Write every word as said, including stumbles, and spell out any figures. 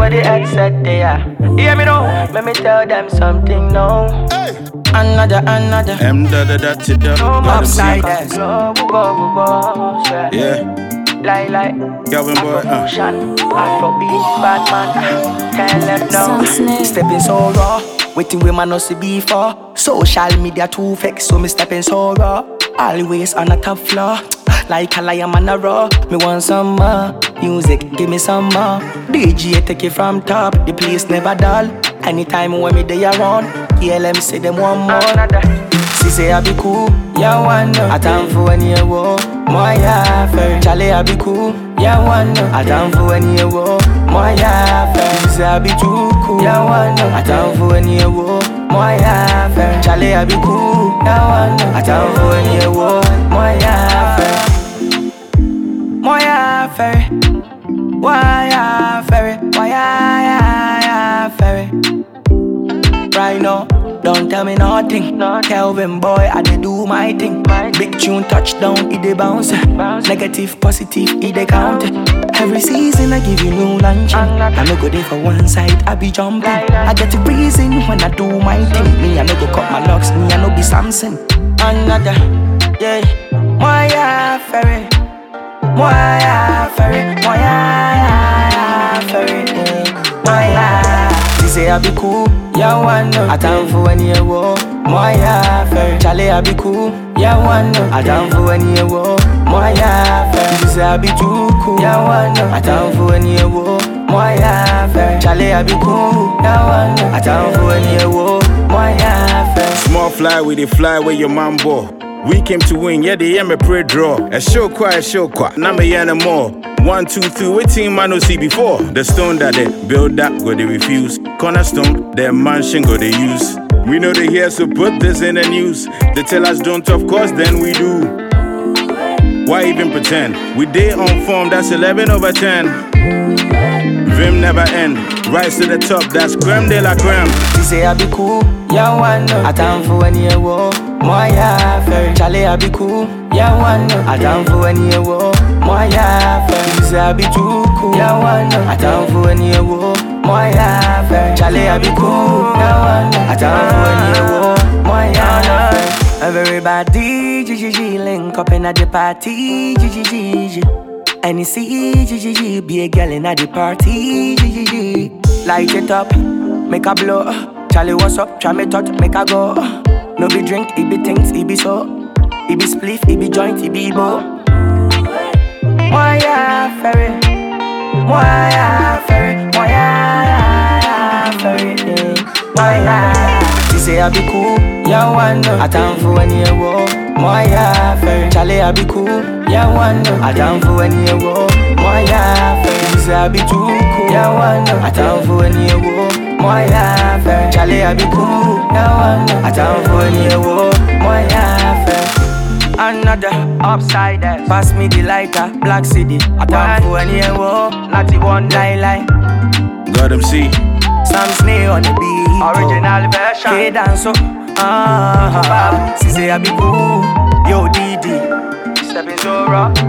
know the headset there. Hear me now, let me tell them something now. Hey. Another, another. M da da da da da. Upside down. Go, go, go, go. Yeah. Lie, lie. Calvin boy. Uh. Afrobeat, Batman. Can't let no. Stepping so raw. Waiting with my no see before. Social media too fake, so me stepping so raw. Always on a top floor. Like a lion on a raw. Me want some more music, give me some more. D J take it from top, the place never dull. Anytime when me they around, yeah, let me say them one more. She say I be cool, yeah, one no. I time for any war, more yeah, fair. Charlie I be cool, yeah, one no. I time for any war, more yeah, fair. She say I be too cool, yeah, one no. I time for any war, more yeah, fair. Charlie I be cool, yeah, one no. I time for any war, more yeah, fair. More yeah, fair. Why yeah, fair? Why yeah, yeah, fair? Right now, don't tell me nothing. No. Calvin boy, I dey do my thing. My Big tune touchdown, it dey bounce. bounce. Negative, positive, it dey count. Every season I give you new lunch. I no go there for one side, I be jumping. I get a reason when I do my thing. Me, I no go cut my locks, me, I no be Samson. Another, yeah. Why yeah, ferry? Why yeah, ferry? Why yeah, ferry? Why yeah? She say I be cool. Yeah, one no. I time for any war. Moi yeah, fair. Charlie I be cool. Yeah, one no. I time for any war. Moi yeah, fair. She say I be too cool. Yeah, one no. I time for any war. Moi yeah, fair. Charlie I be cool. Yeah, one no. I time for any war. Moi yeah, fair. Small fly with the fly where your man ball. We came to win, yeah, they me pray draw. A show quiet, a show quiet. Now me yeah no more. One, two, three, waiting man no see before. The stone that they build up, go they refuse. Cornerstone, their mansion go they use. We know they here, so put this in the news. They tell us don't, of course, then we do. Why even pretend? We day on form, that's eleven over ten. Vim never end. Rise to the top, that's creme de la creme. She say I be cool, yeah, one no. I time for any war. Moi yeah, fair. Charlie I be cool, yeah, one no. I time for any war. Moi yeah, fair. She say I be too cool, yeah, one no. I time for any war. Moi yeah, fair. Charlie I be cool, yeah, one no. I time for any war. Moi yeah, fair. Everybody, G G G, link up in at the party, G G G. Any C, G G G, be a girl in at the party, G G G. Light it up, make a blow. Charlie, what's up? Try me touch, make a go. No be drink, it be things, it be so. It be spliff, it be joint, it be bow. Why yeah, ferry? Why yeah, ferry? Why yeah, ferry? Why yeah? She say I be cool, yeah, one no. I time for any war. Why yeah, ferry? Charlie I be cool, yeah, one no. I time for any war. Why yeah, ferry? She say I be too cool, yeah, one no. I time for any war. Moi yeah, fair. Charlie I be cool, yeah, one no. I time for any war. Moi yeah, fair. Another upside down. Pass me the lighter, Black City. I time for any war. Not the one lie lie. Got them see. Sam Snare on the beat. Original version. K dance so. Ah, uh, she say I be cool. Yo D D. Stepping so raw.